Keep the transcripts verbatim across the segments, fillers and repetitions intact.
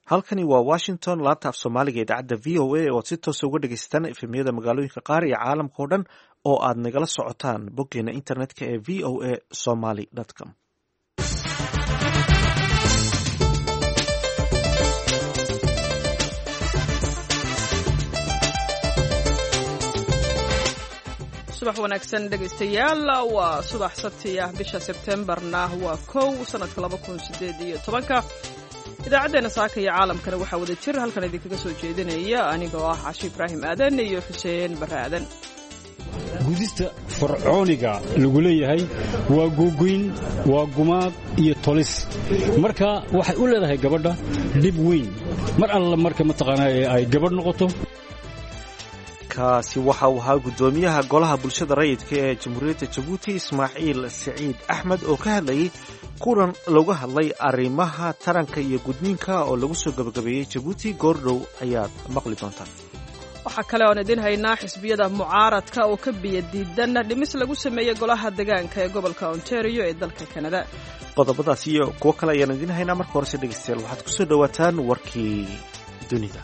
halkani waa washington laanta af soomaaliga idaacadda v o a oad si toosa uga dhegaysataan efemyada magaalooyinka qaar iyo caalamka oo dhan oo aad nagala socotaan boggeena internetka ee v o a somaly com subax wanaagsan dhegaystayaal waa subax sabti ah bisha sebtembarna waa kow sanadka laba kun sideed iyo tobanka idaacaddeenna saaka iyo caalamkana waxaa wada jir halkan idinkaga soo jeedinaya anigoo ah cashi ibraahim aadan iyo xuseen barre aadan gudista fircooniga lagu leeyahay waa googoyn waa gumaad iyo tolis marka waxay u leedahay gabadha dhib weyn mar alla marka mataqaanaa ay gabadh noqoto kaasi waxa uu ahaa guddoomiyaha golaha bulshada rayidka ee jamhuuriyadda jabuuti ismaaciil siciid axmed oo ka hadlayay kulan lagu hadlay arrimaha taranka iyo gudniinka oo lagu soo gabagabeeyey jabuuti goordhow ayaad maqli doontaan waxaa kale oon idin haynaa xisbiyada mucaaradka oo ka biya diidan dhimis lagu sameeyey golaha degaanka ee gobolka ontario ee dalka kanada qodobadaas iyo kuwo kale ayaan idin haynaa marka horese dhegaystayaal waxaad ku soo dhowaataan warkii dunida.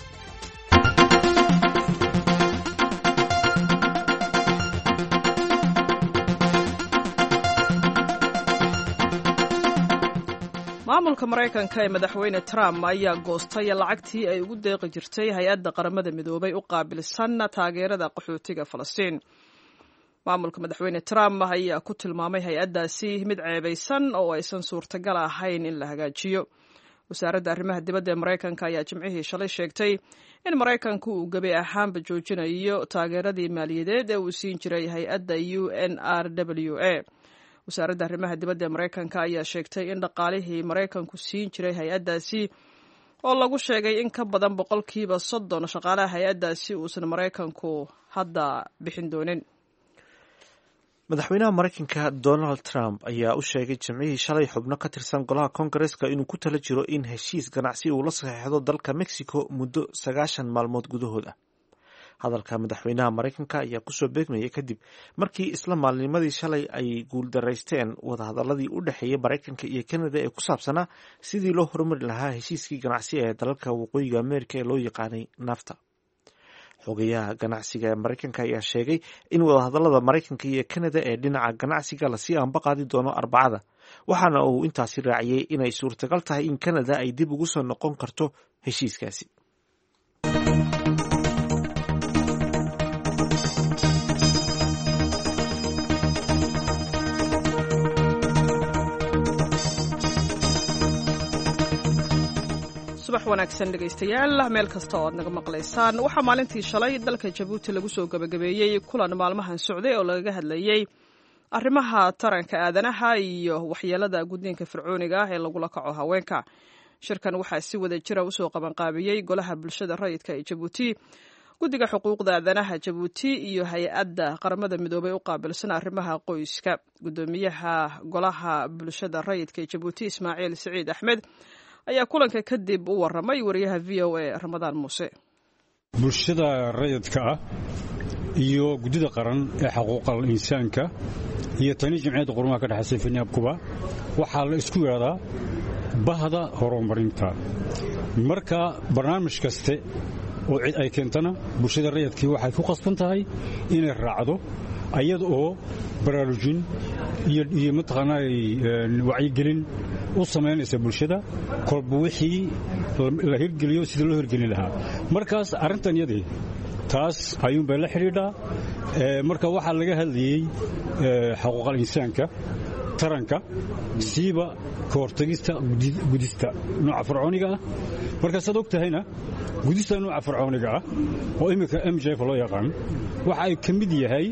maamulka maraykanka ee madaxweyne trump ayaa goostay lacagtii ay ugu deeqi jirtay hay-adda qaramada midoobay u qaabilsan taageerada qaxootiga falastiin maamulka madaxweyne trump ayaa ku tilmaamay hay-addaasi mid ceebaysan oo aysan suurtagal ahayn in la hagaajiyo wasaaradda arrimaha dibadda ee maraykanka ayaa jimcihii shalay sheegtay in maraykanku uu gebi ahaanba joojinayo taageeradii maaliyadeed ee uu siin jiray hay-adda u n r w a wasaaradda arrimaha dibadda ee maraykanka ayaa sheegtay in dhaqaalihii maraykanku siin jiray hay-addaasi oo lagu sheegay in ka badan boqolkiiba soddon shaqaalaha hay-addaasi uusan maraykanku hadda bixin doonin madaxweynaha maraykanka donald trump ayaa u sheegay jimcihii shalay xubno ka tirsan golaha koongareska inuu ku tala jiro in heshiis ganacsi uu la saxeexdo dalka mexico muddo sagaashan maalmood gudahood ah hadalka madaxweynaha maraykanka ayaa kusoo beegmayay kadib markii isla maalnimadii shalay ay guuldaraysteen wadahadaladii u dhexeeyay maraykanka iyo kanada ee ku saabsanaa sidii loo horumari lahaa heshiiskii ganacsi ee dalalka waqooyiga ameerika ee loo yaqaanay nafta xogayaha ganacsiga ee maraykanka ayaa sheegay in wadahadalada maraykanka iyo kanada ee dhinaca ganacsiga lasii aanbaqaadi doono arbacada waxaana uu intaasi raaciyey inay suurtagal tahay in kanada ay dib ugu soo noqon karto heshiiskaasi. subax wanaagsan dhegaystayaal meel kasta oo aad naga maqlaysaan waxaa maalintii shalay dalka jabuuti lagu soo gabagabeeyey kulan maalmahan socday oo lagaga hadlayey arrimaha taranka aadanaha iyo waxyeelada gudniinka fircooniga ah ee lagula kaco haweenka shirkan waxaa si wada jira usoo qabanqaabiyey golaha bulshada rayidka ee jabuuti guddiga xuquuqda aadanaha jabuuti iyo hay-adda qaramada midoobay u qaabilsan arrimaha qoyska guddoomiyaha golaha bulshada rayidka ee jabuuti ismaaciil siciid axmed ayaa kulanka kadib u warramay wariyaha v o a ramadaan muuse. bulshada rayidka ah iyo guddida qaran ee xuquuqal insaanka iyo tani jimciyadda qurumaha ka dhexaysay finiabkuba waxaa la isku yidhahdaa bahda horumarinta marka barnaamij kaste oo cid ay keentana bulshada rayidkii waxay ku qasban tahay inay raacdo ayada oo baraarujin iyo mataqaanaa wacyigelin u samaynaysa bulshada kolba wixii la hirgeliyo sidii loo hirgelin lahaa markaas arrintan yadii taas ayuunbay la xidhiidhaa marka waxaa laga hadlayey xuquuqal insaanka taranka siiba ka hortagista gudista nooca fircooniga ah markaasaad og tahayna gudista nooca fircooniga ah oo iminka m j f loo yaqaan waxa ay ka mid yahay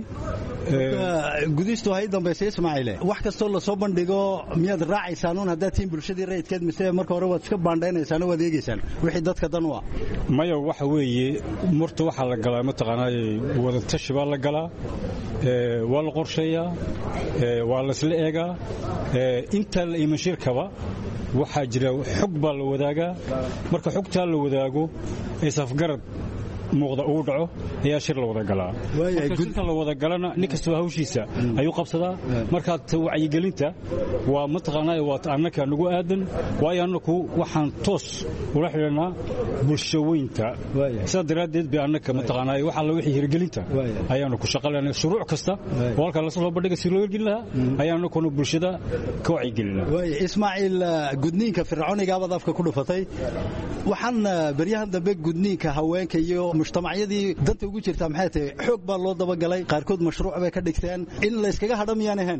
gudistu hay dambaysa Ismaaciile wax kasto la soo bandhigo miyaad raacaysaan oo hadda tiin bulshadii rayidkeed mise marka hore waad iska baandhaynaysaan oo adeegaysaan wixii dadka dan u ah maya waxa weeye marta waxa la galaa mataqaanaa wada tashi baa la galaa ee waa la qorsheeyaa ee waa la isla eegaa ee inta la iman shirkaba waxaa jira xog baa la wadaagaa marka xogta la wadaago ay safgarad muuqda uu dhaco ayaa shir la wada galaa marka shirka la wada galana nin kastoo hawshiisa ayuu qabsadaa marka wacyigelinta waa mataqaanaa waa annaka nagu aadan waayo annaku waxaan toos ula xidhanaa bulshaweynta sidaa daraaddeed bay annaka mataqaanaa waxa la wixii hirgelinta ayaanu ku shaqalanay shuruuc kasta oo halka la soo bandhiga si loo hirgelin lahaa ayaanu kuna bulshada ka wacyigelinaa waayo Ismaaciil gudniinka fircooniga baad afka ku dhufatay waxaan baryahan dambe gudniinka haweenka iyo mujtamacyadii danta ugu jirta maxay tahay xoog baa loo daba galay qaarkood mashruuc bay ka dhigteen in la iskaga hadhamiyaan ahaan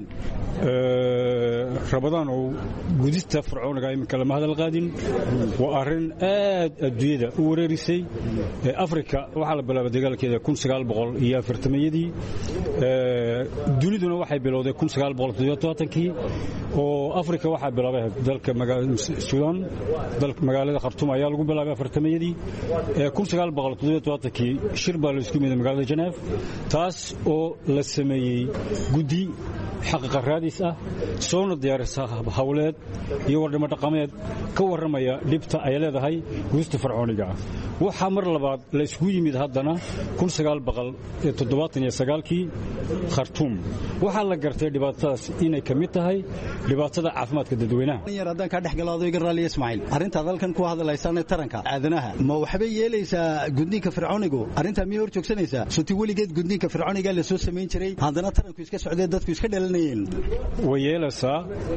ee rabadaan oo gudista fircooniga ay kala mahadal qaadin waa arin aad adduunyada u wareerisay ee Afrika waxa la bilaabay dagaalkeeda kun sagaal boqol iyo afartan-yadii ee duniduna waxay bilowday kun sagaal boqol iyo toban-kii oo Afrika waxa bilaabay dalka magaalada Suudaan dalka magaalada Khartoum ayaa lagu bilaabay afartan-yadii ee kun sagaal boqol iyo toban-kii shir baa la isku yimid magaalada Geneva taas oo la sameeyay gudi xaqiiqa raadis ah soona diyaarisa hawleed iyo wardhimo dhaqameed ka waramaya dhibta ay leedahay gudista fircooniga waxa mar labaad la isku yimid haddana kun sagaal boqol iyo toddobaatan iyo sagaal-kii Khartoum waxa la gartay dhibaatadaas inay ka mid tahay dhibaatada caafimaadka dadweynaha yar haddaan ka dhaxgalaado iga raali Ismaaciil arinta dalkan ku hadlaysan taranka aadanaha ma waxbay yeelaysaa gudniinka fircoonigu arinta miyay hor joogsanaysaa suti waligeed gudniinka fircooniga la soo sameyn jiray haddana taranku iska socday dadku iska dhalanayeen wayeelasa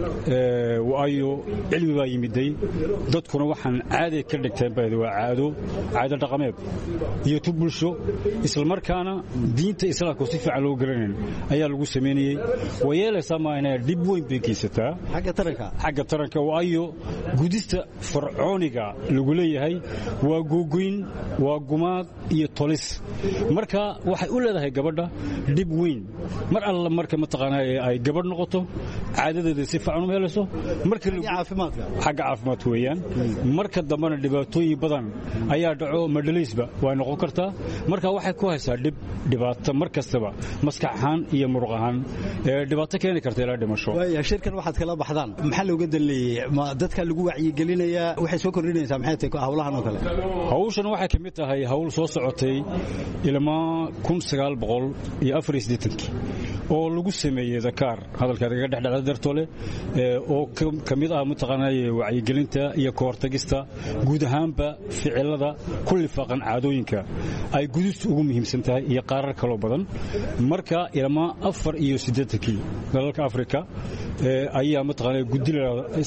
ee waayo cilmi baa yimiday dadkuna waxaan caadi ka dhigteen baadi waa caado caado dhaqameed iyo tubulsho isla markaana diinta islaamka si fiican loo garanay ayaa lagu sameeyay wayeelasa ma inay dib weyn bay kiisataa xagga taranka xagga taranka waayo gudista fircooniga lagu leeyahay waa googoyn waa gumaad iyo tolis marka waxay u leedahay gabadha dib weyn mar alla marka mataqaanaa ay gabadh noqoto caadadeeda si fiican u helayso marka caafimaadka xagga caafimaadka weeyaan marka dambana dhibaatooyin badan ayaa dhaco madhaleysba way noqon kartaa marka waxay ku haysaa dhib dhibaato markastaba maskax ahaan iyo muruq ahaan ee dhibaato keeni karta ilaa dhimasho waayo shirkan waxaad kala baxdaan maxaa looga daliyay ma dadka lagu wacyigelinayaa waxay soo kordhinaysaa maxay tahay hawlahan oo kale hawshan waxay kamid tahay hawl soo socotay ilaa kun sagaal boqol iyo afar iyo siddeetan-kii oo lagu sameeyay Dakar hadalka laga dhaxdhacay dartoole oo kamid ah mataqaanay wacyigelinta iyo koortagista guud ahaanba ficilada kulli faqan caadooyinka ay gudistu ugu muhiimsan tahay iyo qarar kale badan marka ilaa afar iyo siddeetan-kii dalalka Afrika ayaa mataqaanay gudida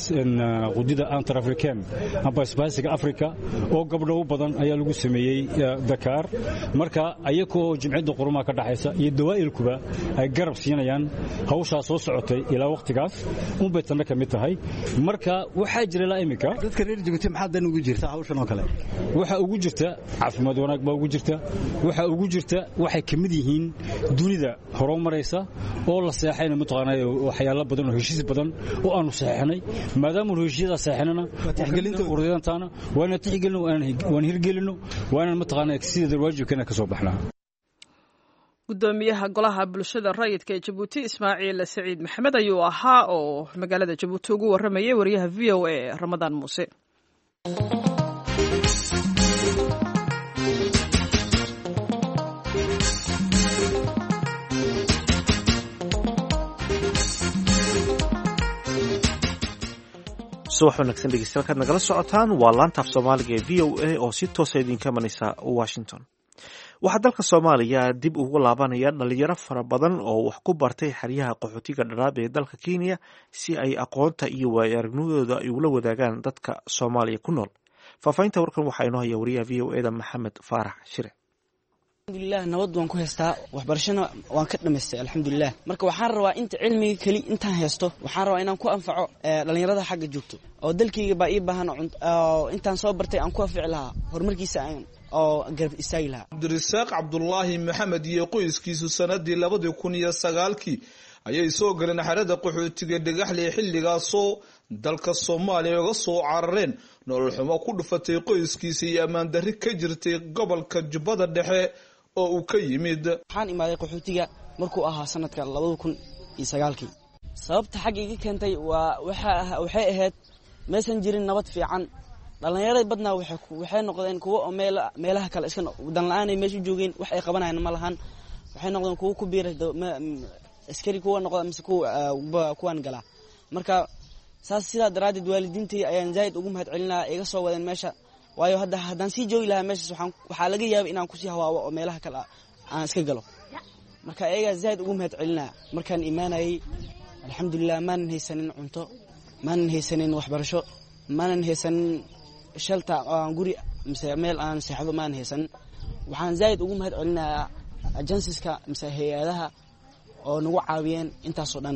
gudida Inter-African amba Isbaahisiga Afrika oo gabdho badan ayaa lagu sameeyay Dakar marka ayagoo jimcida qurumaha ka dhaxaysa iyo dawaa'ilkuba ay garab siinayaan hawsha soo socotay ilaa waqtigaas un bay tan ka mid tahay marka waxa jira la imika dadka reer Djibouti maxaa dan ugu jirta hawshan oo kale waxa ugu jirta caafimaad wanaag baa ugu jirta waxa ugu jirta waxay kamid yihiin dunida horumaraysa oo la saxayna mataqaanay waxyaalo badan oo heshiis badan oo aanu saxaynay maadaama heshiisyada saxaynana tixgelinta ururiyadana waana tixgelino waan hirgelino waana mataqaanay sida waajibkana ka soo baxnaa gudoomiyaha golaha bulshada rayidka ee Djibouti Ismaaciil Saciid Maxamed ayuu ahaa oo magaalada Djibouti ugu waramayay wariyaha V O A Ramadaan Muuse subax wanaagsan dhegeystayaal kaad nagala socotaan waa laanta af Soomaaliga ee V O A oo si toos ah idinka imanaysa Washington waxaa dalka Soomaaliya dib ugu laabanaya dhalinyaro fara badan oo wax ku bartay xeryaha qaxootiga dharaab ee dalka Kenya si ay aqoonta iyo waayo-aragnimadooda ay ula wadaagaan dadka Soomaaliya ku nool faafaynta warkan waxaa inoo haya wariyaha V O A da Maxamed Faarax Shire alxamdulillah nabad waan ku haystaa waxbarashana waan ka dhameystay alxamdulillah marka waxaan rabaa inta cilmiga kali intaan haysto waxaan rabaa inaan ku anfaco dhalinyarada xagga joogto oo dalkayga baa ii baahan oo intaan soo bartay aan ku anfici lahaa horumarkiisa aan oo garab istaagi lahaa Abdirasaaq Cabdullaahi Maxamed iyo qoyskiisu sanadii labada kun iyo sagaalkii ayay soo galeen xerada qaxootiga Dhagaxley xilligaasoo dalka Soomaaliya uga soo carareen nolol xumo ku dhufatay qoyskiisa iyo amaan darri ka jirtay gobolka Jubbada Dhexe oo uu ka yimid waxaan imaaday qaxootiga markuu ahaa sanadka labada kun iyo sagaalkii sababta xaq iga keentay waa waxa waxay ahayd meesan jirin nabad fiican dhalinyarada badnaa waxay waxay noqdeen kuwa oo meel meelaha kale iska wadan la'aan ay meesha joogeen wax ay qabanayaan ma lahan waxay noqdeen kuwa ku biiray askari kuwa noqda mise kuwa kuwan gala marka saas sida daraadid waalidiintii ayaan zaid ugu mahad celinaa iga soo wadeen meesha waayo hadda hadaan si joogi lahaa meesha waxaan waxa laga yaabay inaan ku sii hawaawo oo meelaha kale aan iska galo marka ayaga zaid ugu mahad celinaa markaan iimaanay alxamdulillah maan haysanin cunto maan haysanin waxbarasho maan haysanin shalta aan guri mise meel aan seexdo maan haysan waxaan zaid ugu mahad celinaa agencies-ka mise hay'adaha oo nagu caawiyeen intaas oo dhan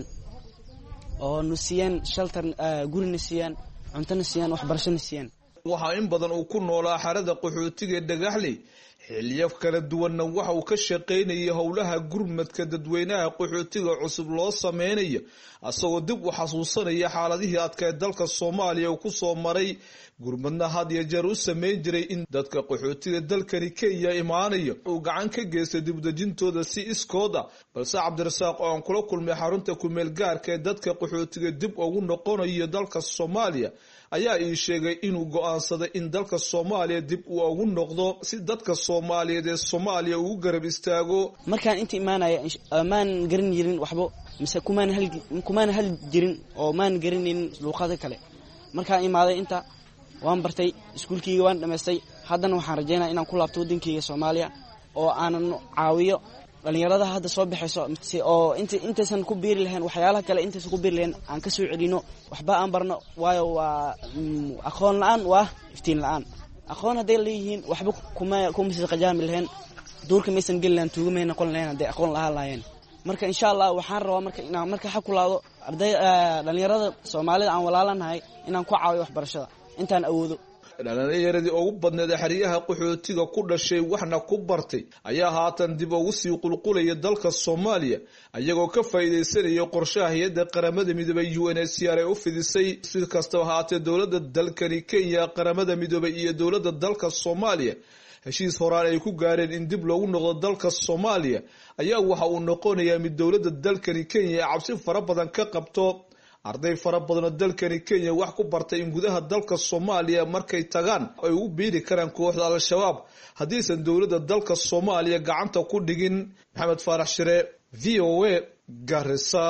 oo nusiyaan shelter guri nusiyaan cunto nusiyaan waxbarasho nusiyaan waxa in badan uu ku noolaa xarada qaxootiga Dhagaxley xilliyo kala duwanna waxa uu ka shaqeynayay howlaha gurmadka dadweynaha qaxootiga cusub loo sameeyo asagoo dib u xasuusanaya xaaladihii adkay dalka Soomaaliya uu ku soo maray gurmadna had iyo jeer u sameyn jiray in dadka qaxootiga dalkani Kenya imaanayo uu gacan ka geystay dib u dejintooda si iskooda balse Cabdirasaaq oo aan kula kulmay xarunta ku meel gaarka ee dadka qaxootiga dib ugu noqonayo dalka Soomaaliya ayaa ii sheegay inuu go'aansaday in dalka Soomaaliya dib uu ugu noqdo si dadka Soomaaliyeed ee Soomaaliya ugu garab istaago markaan inta imaanaya maan garan jirin waxba mise kumaan hal kumaan hal jirin oo maan garanin luqada kale markaan imaaday inta waan bartay iskuulkayga waan dhameystay haddana waxaan rajaynayaa inaan ku laabto wadankayga Soomaaliya oo aan caawiyo dhalinyarada hadda soo baxayso oo inta intaysan ku biiri lahayn waxyaalaha kale intaysan ku biiri lahayn aan ka soo celino waxba aan barno waayo waa aqoon la'aan waa iftiin la'aan aqoon haday leeyihiin waxba kuma kuma sii qajaami lahayn duurka maysan gelin tuugmay noqon lahayn haday aqoon lahaayeen marka insha Allah waxaan rabaa marka inaan marka xaq ku laado arday dhalinyarada Soomaalida aan walaalanahay inaan ku caawiyo waxbarashada intaan awoodo dhalinyarada ugu badneed xariyaha qaxootiga ku dhashay waxna ku bartay ayaa haatan dib ugu sii qulqulaya dalka Soomaaliya ayagoo ka faa'iideysanaya qorshaha hay'adda qaramada midoobay U N H C R ee u fidisay si kastaba haatee dawladda dalkani Kenya qaramada midoobay iyo dawladda dalka Soomaaliya heshiis horaan ay ku gaareen in dib loogu noqdo dalka Soomaaliya ayaa waxa uu noqonayaa mid dawladda dalkani Kenya cabsi fara badan ka qabto arday fara badan oo dalkani Kenya wax ku bartay in gudaha dalka Soomaaliya markay tagaan ay ugu biiri karaan kooxda Al-Shabaab hadiisan dawladda dalka Soomaaliya gacanta ku dhigin Maxamed Faarax Shire V O A Garissa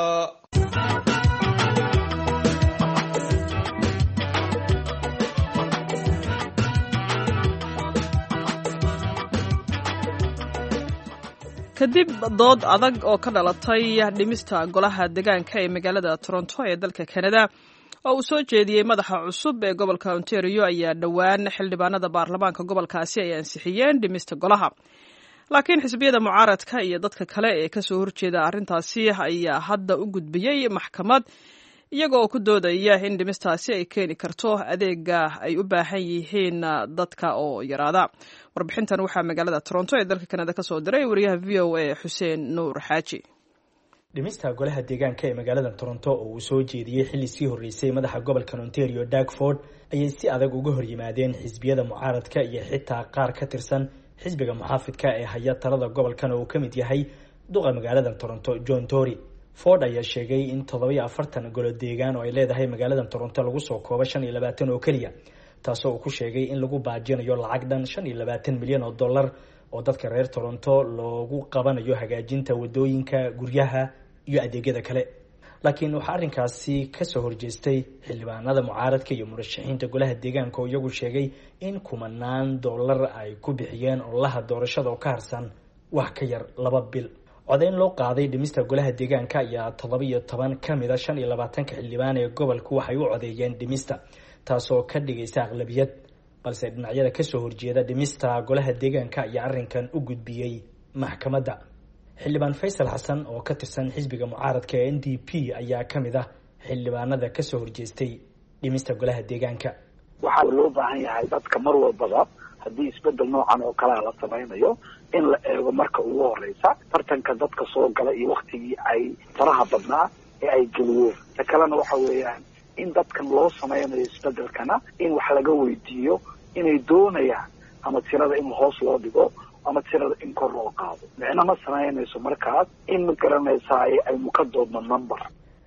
kadib dood adag oo ka dhalatay dhimista golaha deegaanka ee magaalada Toronto ee dalka Canada oo uu soo jeediyay madaxa cusub ee gobolka Ontario ayaa dhawaan xildhibaanada baarlamaanka gobolkaasi ay ansixiyeen dhimista golaha laakiin xisbiyada mucaaradka iyo dadka kale ee ka soo horjeeda arrintaasi ayaa hadda u gudbiyay maxkamad iyagoo ku doodaya in dhimistaasi ay keeni karto adeega ay u baahan yihiin dadka oo yaraada warbixintan waxaa magaalada Toronto ee dalka Canada ka soo diray wariyaha V O A Xuseen Nuur Xaaji dhimista golaha deegaanka ee magaalada Toronto oo uu soo jeediyay xilli sii horeysay madaxa gobolka Ontario Doug Ford ayay si adag uga hor yimaadeen xisbiyada mucaaradka iyo xitaa qaar ka tirsan xisbiga muxaafidka ee haya talada gobolkan oo ka mid yahay duqa magaalada Toronto John Tory Ford ayaa sheegay in toddoba iyo afartan golo deegaan oo ay leedahay magaalada Toronto lagu soo koobo shan iyo labaatan oo kaliya taasoo uu ku sheegay in lagu baajinayo lacag dhan shan iyo labaatan milyan oo dollar oo dadka reer Toronto loogu qabanayo hagaajinta wadooyinka guryaha iyo adeegyada kale laakiin waxa arrinkaasi ka soo horjeestay xildhibaanada mucaaradka iyo murashaxiinta golaha deegaanka oo iyagu sheegay in kumanaan dollar ay ku bixiyeen ololaha doorashada oo ka harsan wax ka yar laba bil codeyn loo qaaday dhimista golaha deegaanka ayaa toddoba iyo toban ka mid ah shan iyo labaatanka xildhibaan ee gobolku waxay u codeeyeen dhimista taasoo ka dhigaysa aqlabiyad balse dhinacyada ka soo horjeeda dhimista golaha deegaanka ayaa arrinkan u gudbiyay maxkamadda xildhibaan Faysal Xasan oo ka tirsan xisbiga mucaaradka ee N D P ayaa ka mid ah xildhibaanada ka soo horjeestay dhimista golaha deegaanka waxaa loo baahan yahay dadka mar walbaba haddii isbedel noocan oo kale la samaynayo in la eego marka ugu horeysa tartanka dadka soo gala iyo waqtigii ay faraha badnaa ee ay geliyeen ta kalena waxa weeyaan in dadkan loo samaynayo isbedelkana in wax laga weydiiyo inay doonayaan ama tirada in hoos loo dhigo ama tirada in kor loo qaado micna ma samaynayso markaas in ma garanaysaa ay muka doodno number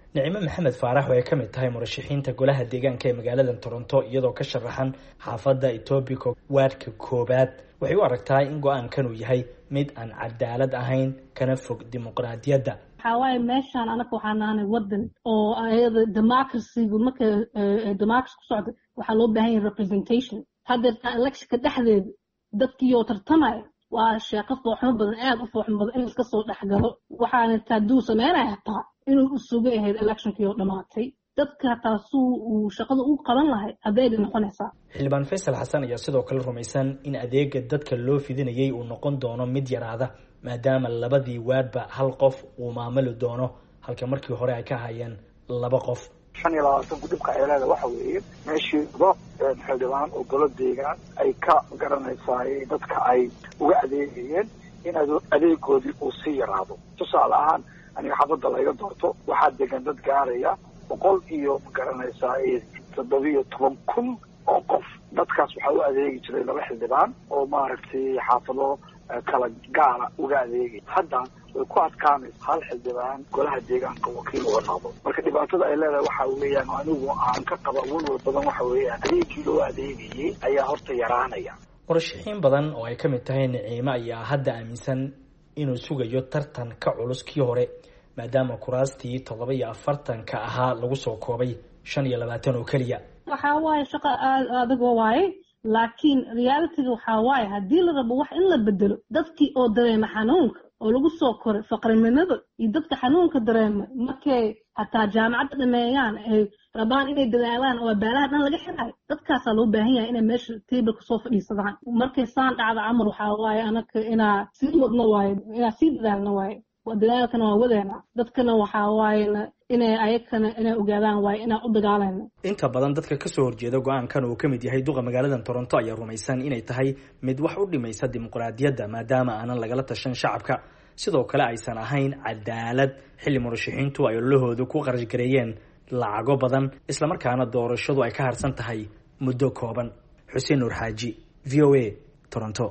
nicmo maxamed faarax oo ay ka mid tahay murashaxiinta golaha deegaanka ee magaalada toronto iyadoo ka sharaxan xaafadda etobico waadhka koobaad waxay u aragtaa in go-aankan uu yahay mid aan cadaalad ahayn kana fog dimuqraadiyadda. waxaa waaye meeshaan anaga waxaan nahanay wadan oo ayada democracygu marka democracy ku socda waxaa loo baahan yahay representation. haddeerta electionka dhexdeeda dadkiioo tartamaya waa sheeko fooxmo badan aada u fooxmo badan in iska soo dhexgalo waxaana taaduu sameynaya hataa inuu u sugan yahayd electionkii oo dhammaatay dadka hataa suu uu shaqada u qaban lahay hadayba noqonaysaa. xildhibaan faysal xasan ayaa sidoo kale rumaysan in adeega dadka loo fidinayay uu noqon doono mid yaraada maadaama labadii waadhba hal qof uu maamuli doono halka markii hore ay ka hayeen laba qof. shan iyo labaatanku dhibka ay leeda waxa weeye meeshii do xildhibaan oo golo deegaan ay ka garanaysaay dadka ay uga adeegayeen in adeegoodii uu sii yaraado. tusaale ahaan aniga xabadda layga doorto waxaa degan dad gaaraya boqol iyo magaranaysaa toddobiyo toban kun oo qof. dadkaas waxaa u adeegi jiray laba xildhibaan oo maaragtay xaafado kala gaara uga adeegay. hadda way ku adkaanaysa hal xildhibaan golaha deegaanka wakiil uga noqdo. marka dhibaatada ay leedahay waxa weeyaan anigu aan ka qaba walwal badan waxa weeyaan adeegii loo adeegayay ayaa horta yaraanaya. murashaxiin badan oo ay ka mid tahay Niciimo ayaa hadda aaminsan inuu sugayo tartan ka culus kii hore maadaama kuraastii toddoba iyo afartan ka ahaa lagu soo koobay shan iyo labaatan oo kaliya. waxaa waaye shaqo adag waaye laakiin realityga waxaa waaye haddii la rabo wax in la bedelo dadkii oo dareema xanuunka oo lagu soo koray faqriminada iyo dadka xanuunka dareema markay hataa jaamacadda dhameeyaan ay rabaan inay dadaalaan oo baalaha dhan laga xirayo dadkaasaa loo baahan yahay inay meesha tableka soo fadhiisadaan. markay saan dhacda camar waxaa waaye anaka inaa sii wadno waaye inaa sii dadaalno waaye dadaalkana waa wadeena dadkana waxaa waaye inay ayakana inay ogaadaan waaye inaan u dagaalayno. inta badan dadka kasoo horjeeda go-aankan uu ka mid yahay duqa magaalada toronto ayaa rumaysan inay tahay mid wax u dhimaysa dimuqraadiyadda maadaama aanan lagala tashan shacabka sidoo kale aysan ahayn cadaalad xilli murashaxiintu ay ololahooda ku qarash gareeyeen lacago badan islamarkaana doorashadu ay ka harsan tahay muddo kooban. xuseen nuur xaaji v o a toronto.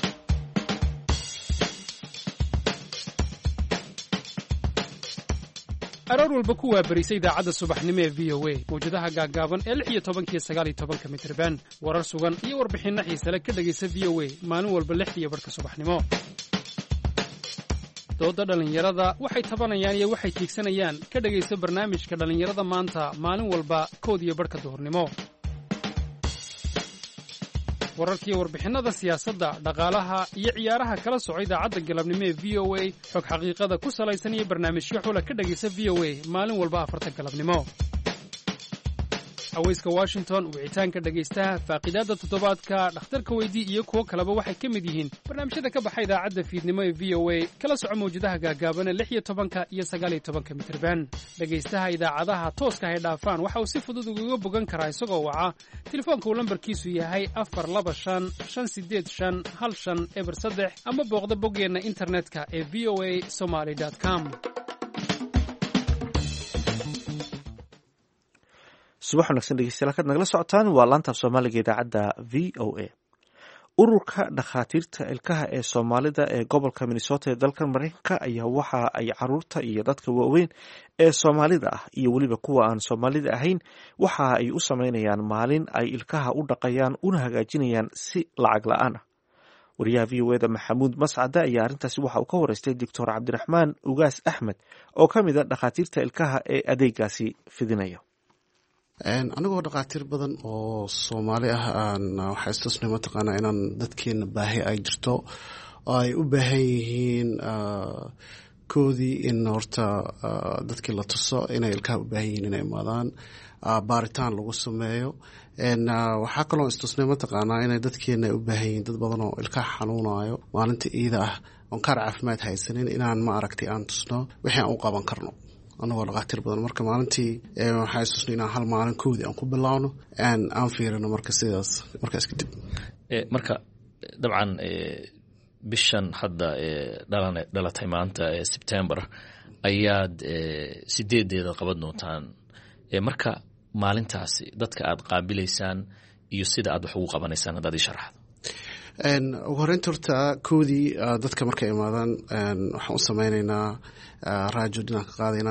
aroor walba ku waabarisa idaacadda subaxnimo ee v o a mawjadaha gaaggaaban ee lix iyo tobankiyo sagaal iyo tobanka mitirban warar sugan iyo warbixinno xiisale ka dhegaysa v o a maalin walba lix iyo barhka subaxnimo. dooda dhallinyarada waxay tabanayaan iyo waxay tiigsanayaan ka dhegaysa barnaamijka dhallinyarada maanta maalin walba kood iyo barhka duhurnimo. wararkiiyo warbixinada siyaasadda dhaqaalaha iyo ciyaaraha kala soco idaacadda galabnimo ee v o a xog xaqiiqada ku salaysan iyo barnaamijyo xula ka dhegaysa v o a maalin walba afarta galabnimo. haweyska washington wicitaanka dhegaystaha faaqidaadda toddobaadka dhakhtarka weydii iyo kuwo kaleba waxay ka mid yihiin barnaamijyada ka baxa idaacadda fiidnimo ee v o a kala soco mawjadaha gaagaaban ee lix iyo tobanka iyo sagaal iyo tobanka mitirban. dhegaystaha idaacadaha tooska hay dhaafaan waxa uu si fudud ugaga bogan karaa isagoo waca telefoonka uu lambarkiisu yahay afar laba shan shan sideed shan hal shan eber saddex ama booqda boggeenna internetka ee v o a somaly dot com. subax wanaagsan dhegeystayaal halkaad nagala socotaan waa laanta soomaaliga idaacadda v o a. ururka dhakhaatiirta ilkaha ee soomaalida ee gobolka minnesota ee dalka mareykanka ayaa waxa ay caruurta iyo dadka waaweyn ee soomaalida ah iyo weliba kuwa aan soomaalida ahayn waxa ay u sameynayaan maalin ay ilkaha u dhaqayaan una hagaajinayaan si lacag la-aan ah. wariyaha v o eda maxamuud mascade ayaa arrintaasi waxa uu ka wareystay doctor cabdiraxmaan ugaas axmed oo ka mid a dhakhaatiirta ilkaha ee adeegaasi fidinaya. anigoo dhakhaatiir badan oo soomaali ah aan waxaa istusnay mataqaanaa inaan dadkeena baahi ay jirto oo ay u baahan yihiin koodii in horta dadkii la tuso inay ilkaha u baahan yihiin inay imaadaan baaritaan lagu sameeyo. waxaa kaloo istusnay mataqaanaa inay dadkeena ay u baahan yihiin dad badan oo ilkaha xanuunayo maalinta iida ah oon kaar caafimaad haysanin inaan ma aragtay aan tusno wixii aan u qaban karno anagoo dhakhaatiir badan. marka maalintii waxaa isusnay inaan hal maalin koodii aan ku bilaawno aan fiirino marka sidaas markaas kadib. marka dabcan bishan hadda dhalatay maanta sebtembar ayaad sideedeeda qaban doontaan. marka maalintaasi dadka aad qaabilaysaan iyo sida aad wax ugu qabanaysaan haddaad ii sharaxdo. ugu horeynta horta koodii dadka markay imaadaan waxaan u sameyneynaa raajo dhinaan ka qaadaynaa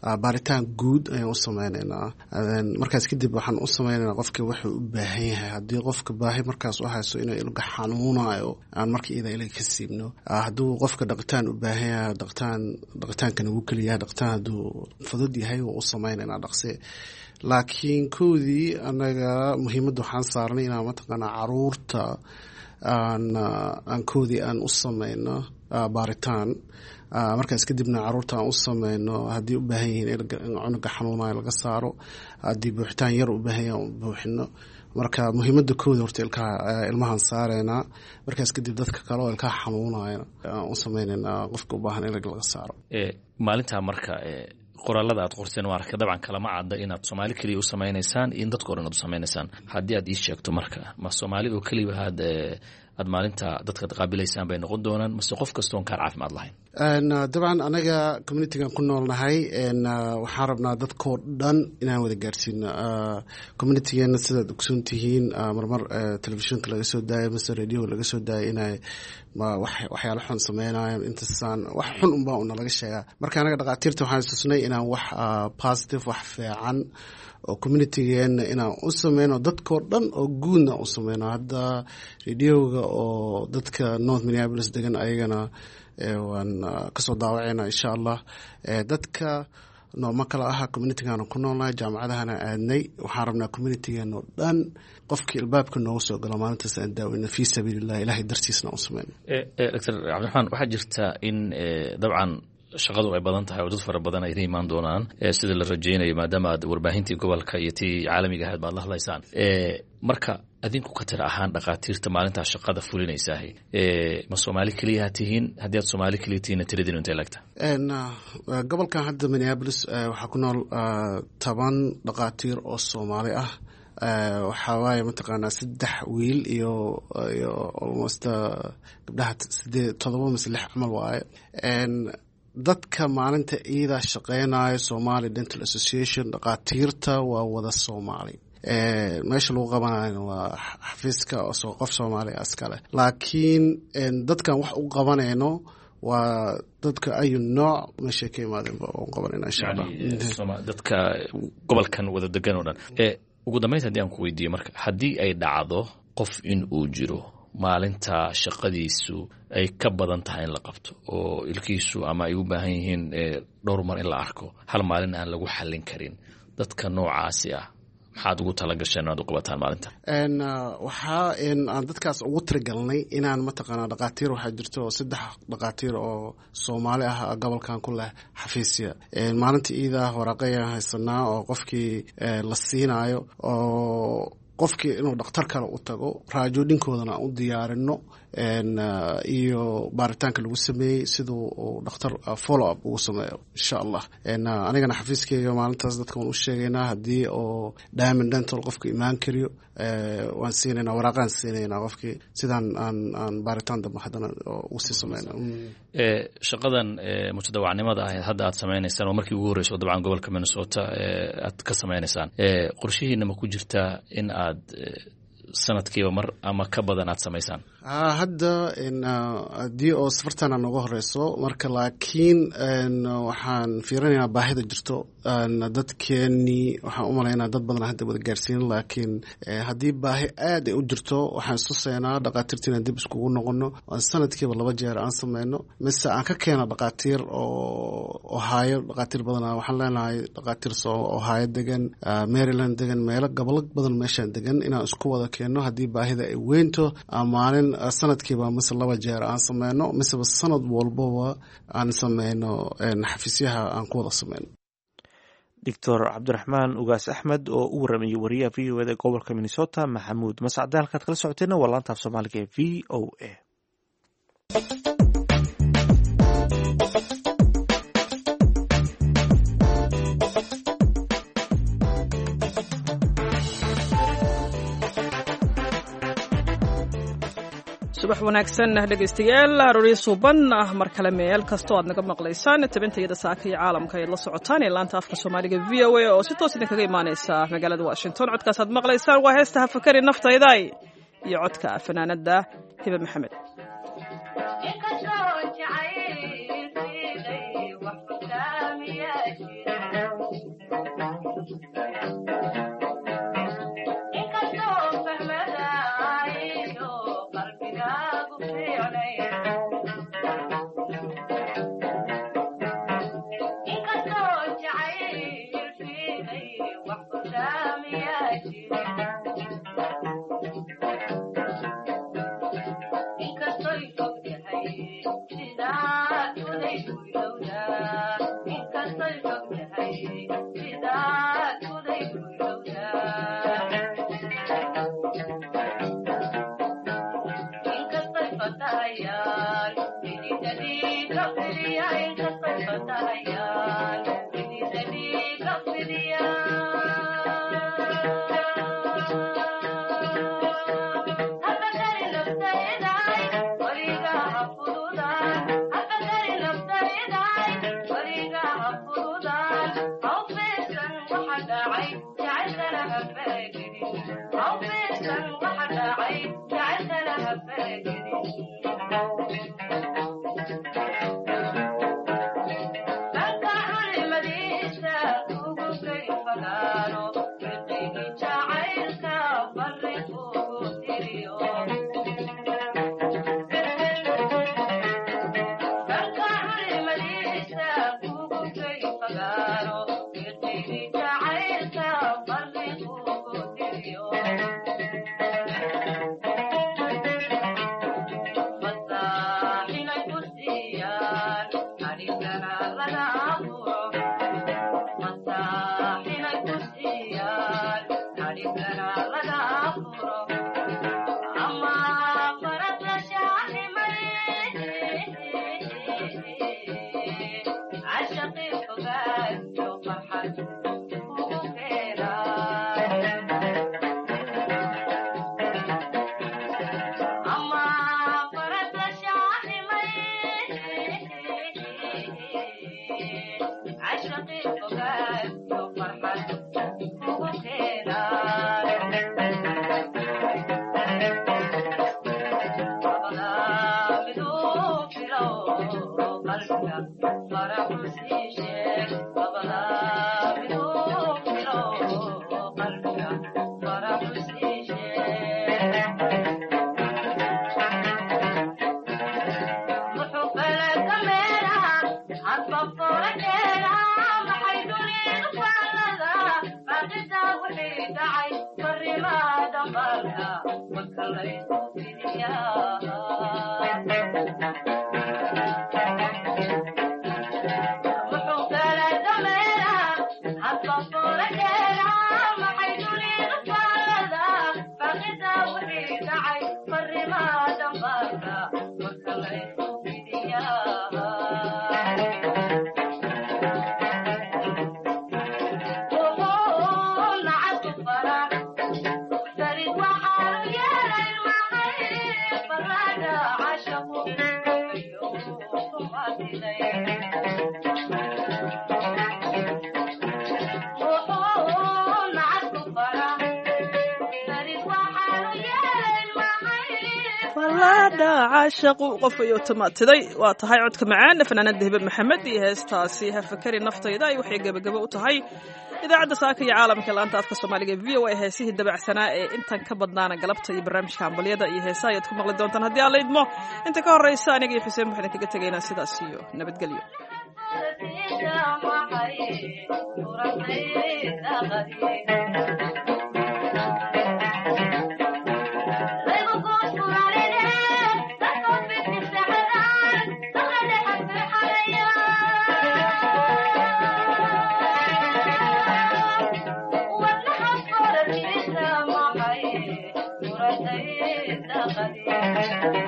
baaritaan guud ayaan u sameynaynaa markaas kadib waxaan u sameynaynaa qofka wuxuu u baahan yahay haddii qofka baahi markaas u hayso inuu ilga xanuunayo aan marka iyada ilaga ka siibno hadduu qofka dhaqitaan u baahan yahay dhaqitaan dhaqitaankana wuu keliyahay dhaqitaan hadduu fudud yahay waa u sameynaynaa dhaqsi laakiin koodii anaga muhiimadda waxaan saarnay inaan mataqaanaa caruurta aan aan koodii aan u sameyno baaritaan markaas kadibna caruurta aan u sameyno haddii u baahan yihiin in cunuga xanuunayo laga saaro haddii buuxitaan yar u baahan yahay buuxino marka muhiimadda kooda horta ilkaha ilmahan saareynaa markaas kadib dadka kale oo ilkaha xanuunaya aan u sameynaynaa qofka u baahan in laga saaro maalintaa marka qoraalada aad qorteen waa arka dabcan kalama cadda inaad Soomaali kaliya u sameynaysaan in dadka hore aad u sameynaysaan haddii aad ii sheegto marka ma Soomaali oo kaliya had aad maalinta dadka qaabilaysaan bay noqon doonaan mase qof kasta oo kaar caafimaad lahayn dabcan anaga communitygan ku noolnahay waxaan rabnaa dadkoo dhan inaan wada gaarsiino communitygeena sidaad ogsoon tihiin marmar telefishinka laga soo daayo mase radioga laga soo daayo inay waxyaalo xun sameynayaan intaasaan wax xun unbaa una laga sheegaa marka anaga dhaqaatiirta waxaan istusnay inaan wax positive wax fiican oo communitygeena inaan u sameyno dadkoo dhan oo guudna u sameyno hadda radioga oo dadka North Minneapolis degan ayagana waan kasoo daawacayna insha Allah dadka nooma kala aha communitygaana ku noolnahay jaamacadahana aadnay waxaan rabnaa communitygeena oo dhan qofkii albaabka noogu soo galo maalintaas aan daaweyna fii sabiilillah ilaahay dartiisna u sameyno doctor Cabdiraxmaan waxaa jirta in dabcan shaqadu ay badan tahay oo dad fara badan ay imaan doonaan sida la rajeynayo maadaama aad warbaahintii gobolka iyo tii caalamiga ahayd baad la hadlaysaan marka adinku ka tira ahaan dhaqaatiirta maalintaa shaqada fulinaysaa ma Soomaali kaliya tihiin haddii aad Soomaali kaliya tihiin tiradin intee lagta gobolkan hadda Minneapolis waxaa ku nool toban dhaqaatiir oo Soomaali ah waxaa waaye mataqaanaa saddex wiil iyo iyo almost gabdhaha sideed todoba mise lix camal waaye dadka maalinta iida shaqeynayo Somali Dental Association dhaqaatiirta waa wada Soomaali meesha lagu qabanayo waa xafiiska oo qof Soomaali askale laakiin dadkan wax u qabanayno waa dadka ayu nooc meesha ka yimaadeen oo qabanayna insha Allah dadka gobolkan wada degan oo dhan ugu dambeyn haddii aan ku weydiiyo marka haddii ay dhacdo qof in uu jiro maalinta shaqadiisu ay ka badan tahay in la qabto oo ilkiisu ama ay u baahan yihiin dhowr mar in la arko hal maalin aan lagu xallin karin dadka noocaasi ah maxaad ugu talagasheen inaad u qabataan maalinta waxaa aan dadkaas ugu tirigalnay inaan mataqaanaa dhaqaatiir waxaa jirto saddex dhaqaatiir oo Soomaali ah gobolkan ku leh xafiisya maalinta iida waraaqayaan haysanaa oo qofkii la siinayo oo qofkii inuu dhakhtar kale u tago raajooyinkoodana u diyaarino iyo baaritaanka lagu sameeyey siduu uu dhakhtar follow up ugu sameeyo insha Allah anigana xafiiskeyga maalintaas dadka waan u sheegaynaa haddii oo Diamond Dental qofka imaan kariyo waan siinaynaa waraaqaan siinaynaa qofkii sidaan aan aan baaritaan dambe haddana u sii sameynaa shaqadan mutadawacnimada ah hadda aad sameynaysaan oo markii ugu horreysay dabcan gobolka Minnesota aad ka sameynaysaan qorshihiina ma ku jirtaa in aad sanadkiiba mar ama ka badan aad samaysaan hadda haddii oo safartana nooga horeyso marka laakiin waxaan fiirinaynaa baahida jirto dadkeenii waxaan u malaynaa dad badan hadda wada gaarsiin laakiin haddii baahi aad ay u jirto waxaan istusaynaa dhaqaatiirtiina dib iskugu noqono aan sanadkiiba laba jeer aan sameyno mise aan ka keena dhaqaatiir oo ohaayo dhaqaatiir badana waxaan leenahay dhaqaatiir soo ohaayo degan Maryland degan meelo gobolo badan meeshaan degan inaan isku wada keeno haddii baahida ay weynto maalin sanadkiiba mise laba jeer aan sameyno miseba sanad walbaba aan sameyno xafiisyaha aan ku wada sameyno doctor Cabdiraxmaan Ugaas Axmed oo u waramayay wariyaha V O A ee gobolka Minnesota Maxamuud Mascade halkaad kala socoteena waa laanta af Soomaaliga ee V O A subax wanaagsan dhegeystayaal aroori suuban ah mar kale meel kastoo aad naga maqlaysaan tabintayada saaka iyo caalamka ay la socotaan ee laanta afka Soomaaliga V O A oo si toos idin kaga imaaneysa magaalada Washington codkaas aad maqlaysaan waa heesta Hafakari naftayda iyo codka fanaanada Hiba Maxamed Thank you. caashaqu qof ayuu tamaatiday waa tahay codka macaana fanaanada hibe maxamed iyo heestaasi ha fakari naftayda ay waxay gebagabo u tahay idaacadda saaka iyo caalamka laanta afka soomaaliga v o a heesihii dabacsanaa ee intan ka badnaana galabta iyo barnaamijka hambalyada iyo heesaha ayaad ku maqli doontaan haddii aan la idmo inta ka horreysa aniga iyo xuseen waxaan kaga tegaynaa sidaas iyo nabadgelyo Thank you.